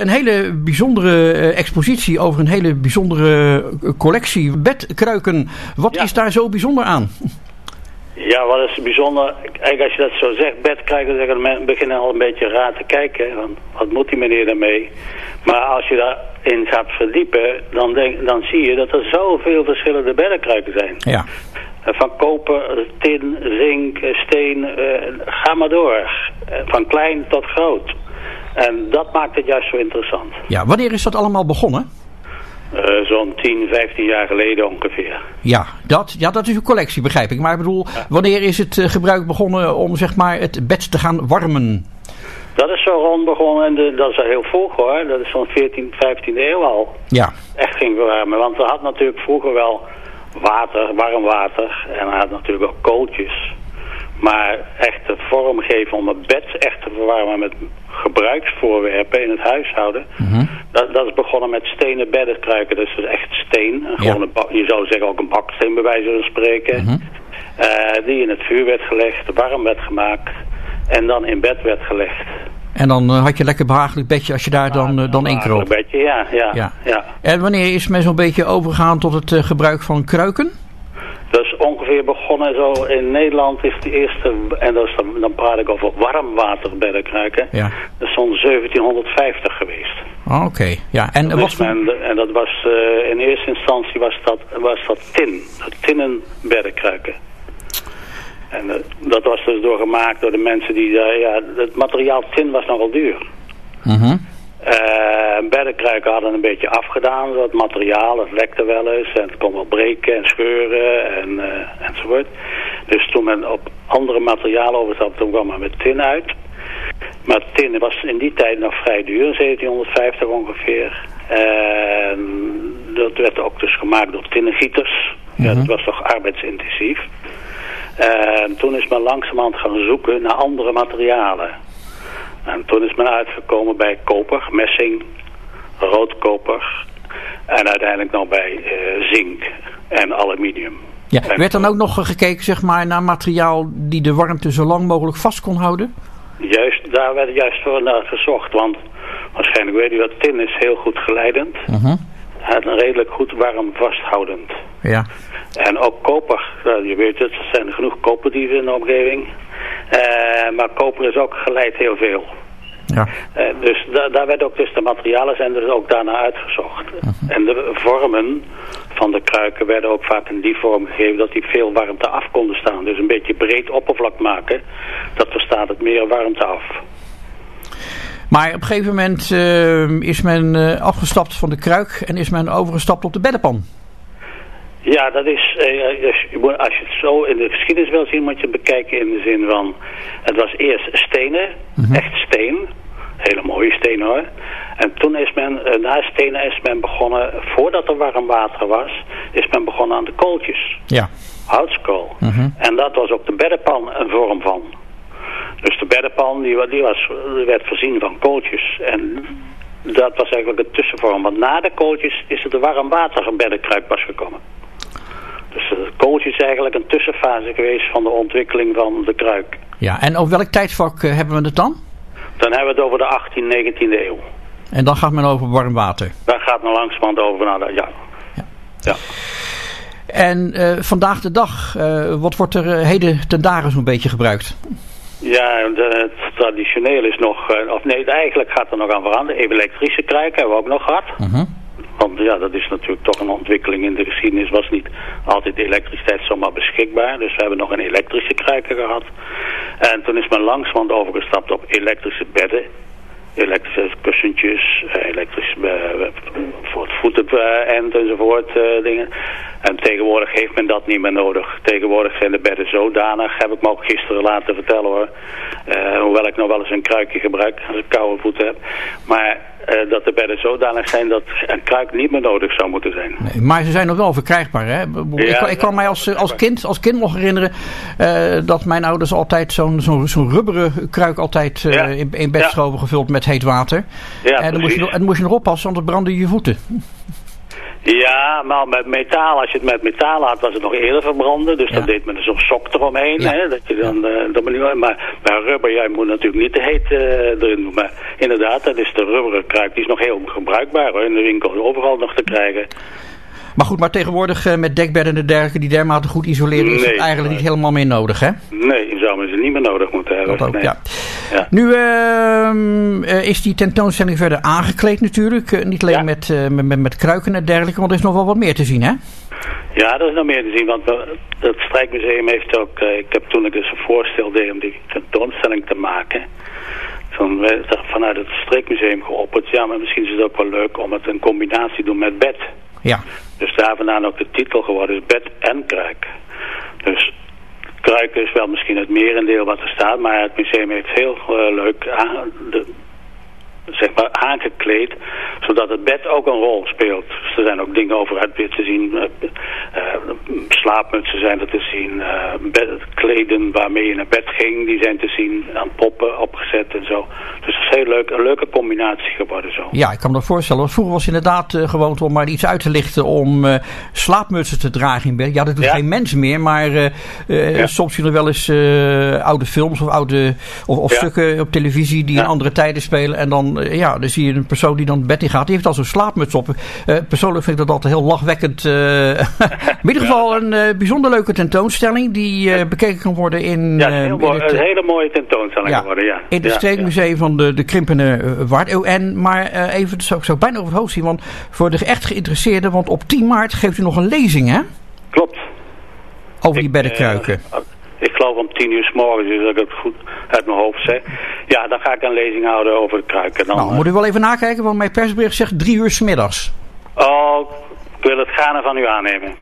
een hele bijzondere expositie over een hele bijzondere collectie bedkruiken. Wat is daar zo bijzonder aan? Ja, wat is bijzonder? Kijk, als je dat zo zegt, bedkruiken, dan beginnen al een beetje raar te kijken. Van, wat moet die meneer daarmee? Maar als je daarin gaat verdiepen, dan zie je dat er zoveel verschillende bedkruiken zijn. Ja. Van koper, tin, zink, steen, ga maar door. Van klein tot groot. En dat maakt het juist zo interessant. Ja, wanneer is dat allemaal begonnen? Zo'n 10, 15 jaar geleden ongeveer. Ja, dat is een collectie, begrijp ik. Maar ik bedoel, wanneer is het gebruik begonnen om zeg maar het bed te gaan warmen? Dat is zo rond begonnen en dat is al heel vroeg hoor. Dat is zo'n 14e, 15e eeuw al. Ja. Echt ging verwarmen. Want we hadden natuurlijk vroeger wel water, warm water. En we hadden natuurlijk ook kooltjes. Maar echt de vorm geven om het bed echt te verwarmen met gebruiksvoorwerpen in het huishouden. Mm-hmm. Dat is begonnen met stenen beddenkruiken. Dus dat is echt steen. Gewoon je zou zeggen ook een baksteen bij wijze van spreken. Mm-hmm. Die in het vuur werd gelegd, warm werd gemaakt. En dan in bed werd gelegd. En dan had je een lekker behagelijk bedje als je daar dan in kroop. Een bedje, ja. En wanneer is men zo'n beetje overgegaan tot het gebruik van kruiken? Dat is ongeveer begonnen zo in Nederland is de eerste, en dan praat ik over warmwaterbeddenkruiken. Ja. Dat is zo'n 1750 geweest. Oké. Ja. En dat was in eerste instantie was dat tinnen beddenkruiken. En dat was dus doorgemaakt door de mensen die het materiaal tin was nogal duur. Mm-hmm. Beddenkruiken hadden een beetje afgedaan, dat materiaal, het lekte wel eens en het kon wel breken en scheuren enzovoort. Dus toen men op andere materialen overstapte, toen kwam men met tin uit. Maar tin was in die tijd nog vrij duur, 1750 ongeveer. En dat werd ook dus gemaakt door tinnengieters. Mm-hmm. Ja, dat was toch arbeidsintensief. En toen is men langzamerhand gaan zoeken naar andere materialen. En toen is men uitgekomen bij koper, messing, roodkoper en uiteindelijk nog bij zink en aluminium. Ja, werd dan ook nog gekeken zeg maar, naar materiaal die de warmte zo lang mogelijk vast kon houden? Juist, daar werd juist voor naar gezocht, want waarschijnlijk weet u dat tin is heel goed geleidend. Uh-huh. En redelijk goed warm vasthoudend. Ja. En ook koper, je weet het, er zijn genoeg koperdieven in de omgeving. Maar koper is ook geleid heel veel. Ja. Dus daar werd ook dus de materialen zijn dus ook daarna uitgezocht. Uh-huh. En de vormen van de kruiken werden ook vaak in die vorm gegeven dat die veel warmte af konden staan. Dus een beetje breed oppervlak maken, dat verstaat het meer warmte af. Maar op een gegeven moment is men afgestapt van de kruik en is men overgestapt op de beddenpan. Ja, dat is, als je het zo in de geschiedenis wil zien, moet je het bekijken in de zin van, het was eerst stenen, mm-hmm. Echt steen, hele mooie stenen hoor. En toen is men, na stenen is men begonnen, voordat er warm water was, is men begonnen aan de kooltjes. Ja. Houtskool. Mm-hmm. En dat was ook de beddenpan een vorm van. Dus de beddenpan die werd voorzien van kooltjes. En dat was eigenlijk een tussenvorm. Want na de kooltjes is er de warmwaterbeddenkruik pas gekomen. Dus de kooltje is eigenlijk een tussenfase geweest van de ontwikkeling van de kruik. Ja, en op welk tijdvak hebben we het dan? Dan hebben we het over de 18e, 19e eeuw. En dan gaat men over warm water? Dan gaat men langzamerhand over naar de, ja. En vandaag de dag, wat wordt er heden ten dagen zo'n beetje gebruikt? Ja, het traditioneel is nog, eigenlijk gaat er nog aan veranderen. Elektrische kruik hebben we ook nog gehad. Uh-huh. Want ja, dat is natuurlijk toch een ontwikkeling in de geschiedenis. Was niet altijd de elektriciteit zomaar beschikbaar. Dus we hebben nog een elektrische kruiken gehad. En toen is men langzamerhand overgestapt op elektrische bedden. Elektrische kussentjes, elektrisch voor het voeteneind enzovoort dingen. En tegenwoordig heeft men dat niet meer nodig. Tegenwoordig zijn de bedden zodanig, heb ik me ook gisteren laten vertellen hoor. Hoewel ik nog wel eens een kruikje gebruik als ik koude voeten heb. Maar dat de bedden zodanig zijn dat een kruik niet meer nodig zou moeten zijn. Nee, maar ze zijn nog wel verkrijgbaar hè? Ik kan mij als kind nog herinneren dat mijn ouders altijd zo'n rubberen kruik altijd in bed schoven gevuld met heet water. Ja, en dan moest je nog oppassen, want het brandde je voeten. Ja, maar met metaal, als je het met metaal had, was het nog eerder verbranden. Dus dat deed men dus zo'n sok eromheen. Hè, dat je dan, maar rubber, jij moet natuurlijk niet te heet erin doen. Maar inderdaad, dat is de rubberen kruik. Die is nog heel gebruikbaar hoor, in de winkel. Overal nog te krijgen. Maar goed, maar tegenwoordig met dekbedden en dergelijke die dermate goed isoleren is het eigenlijk niet helemaal meer nodig, hè? Nee, je zou ze niet meer nodig moeten hebben. Dat ook, ja. Nu is die tentoonstelling verder aangekleed natuurlijk. Niet alleen met kruiken en dergelijke, want er is nog wel wat meer te zien, hè? Ja, er is nog meer te zien, want het Strijkmuseum heeft ook... ik heb toen ik dus een voorstel deed om die tentoonstelling te maken... Toen werd er vanuit het Streekmuseum geopperd, ja, maar misschien is het ook wel leuk om het een combinatie te doen met bed. Ja. Dus daar vandaan ook de titel geworden is Bed en Kruik. Dus kruik is wel misschien het merendeel wat er staat, maar het museum heeft heel leuk aangekleed, zodat het bed ook een rol speelt. Dus er zijn ook dingen over het bed te zien, slaapmutsen zijn er te zien, kleden waarmee je naar bed ging, die zijn te zien, aan poppen opgezet en zo. Dus het is heel leuk, een leuke combinatie geworden zo. Ja, ik kan me dat voorstellen. Want vroeger was inderdaad gewoon om maar iets uit te lichten om slaapmutsen te dragen in bed. Ja, dat doet geen mens meer, maar soms zie je wel eens oude films of stukken op televisie die in andere tijden spelen en dan dan zie je een persoon die dan het bed in gaat. Die heeft al zo'n slaapmuts op. Persoonlijk vind ik dat altijd heel lachwekkend. In ieder geval een bijzonder leuke tentoonstelling die bekeken kan worden in... Ja, een hele mooie tentoonstelling geworden, ja. In het Streekmuseum van de Krimpende Waard. Maar even, dat zou ik zo bijna over het hoofd zien. Want voor de echt geïnteresseerden, want op 10 maart geeft u nog een lezing, hè? Klopt. Over die beddenkruiken. Ik geloof om 10:00 's morgens, dus dat ik het goed uit mijn hoofd zeg. Ja, dan ga ik een lezing houden over de kruiken. Dan, moet u wel even nakijken, want mijn persbericht zegt 3:00 's middags. Oh, ik wil het gaarne van u aannemen.